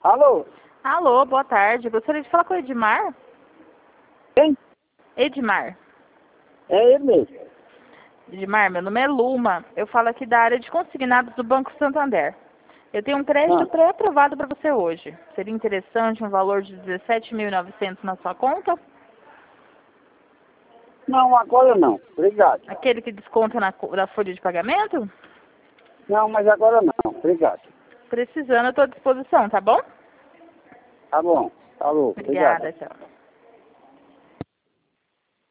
Alô? Alô, boa tarde. Gostaria de falar com o Edmar? Quem? Edmar. É ele mesmo. Edmar, meu nome é Luma. Eu falo aqui da área de consignados do Banco Santander. Eu tenho um crédito pré-aprovado para você hoje. Seria interessante um valor de 17.900 na sua conta? Não, agora não. Obrigado. Aquele que desconta na folha de pagamento? Não, mas agora não. Obrigado. Precisando, eu estou à disposição, tá bom? Tá bom. Falou. Obrigado. Obrigada, tchau.